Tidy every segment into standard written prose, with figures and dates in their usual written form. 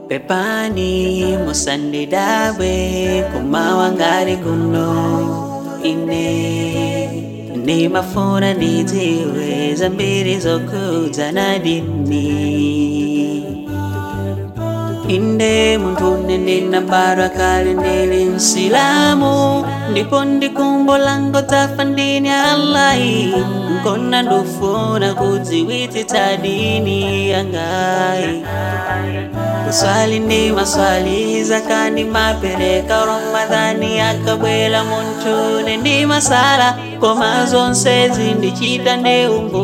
Pepani musandidawe kumawangari kuno ine nimafuna niziwe zambiri zokuza na dini inde muntu nina barakali nili msilamu ndipo ndikumbola ngotafa ndini Allahi nkona ndufuna kudziwitsa dini yangai kuswali ni maswali zaka ni mapereka Ramadhani akabwela muntu ndi masala koma zonse zindichita ndi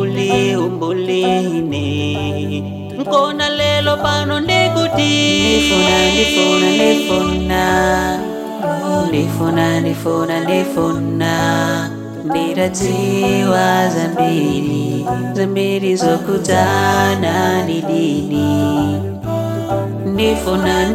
umbulini nkona lelo pano ndikuti ndifuna ndiradziwa zambiri zokutana ni dini ndifuna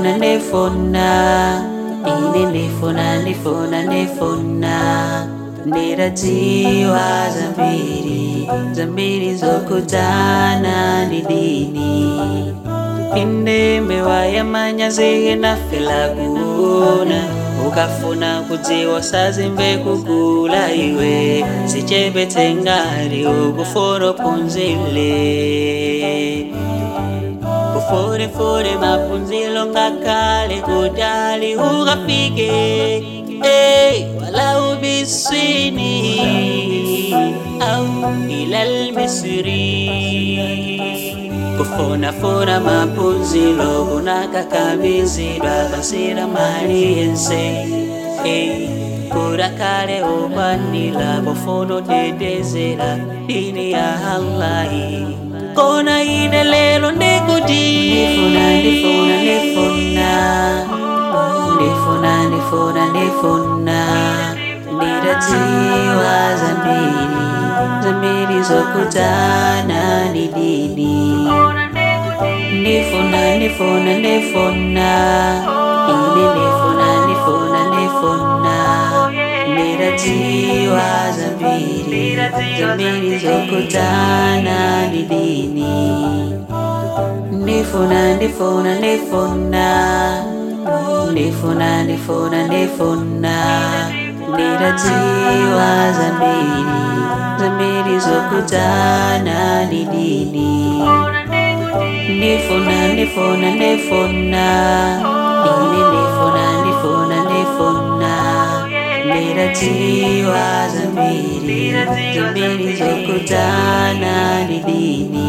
ndiradziwa zambiri zokutana ni dini inde mewayamanya zihinafela kuona ukafuna kudziwa sazimve kugula iwe sichepetse ngari ukuforo punzile ufore mapunzilo ngakale kudali ukafike wala ubiswini au ilal misri kufuna mapunzilo kunakakamizidwa basira maliense kurakale ubanila bofono dedezela dini ya Allahi kona ine lelo ndikuti ndifuna ndiradziwa zambiri zokutana ni dini ndifuna ndiradziwa zambiri zokutana ni dini ndifuna ndiradziwa zambiri zokutana ni dini ndifuna ndiradziwa zambiri zokutana ni dini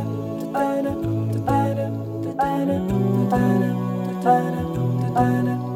Da da da da da da da da da da da da da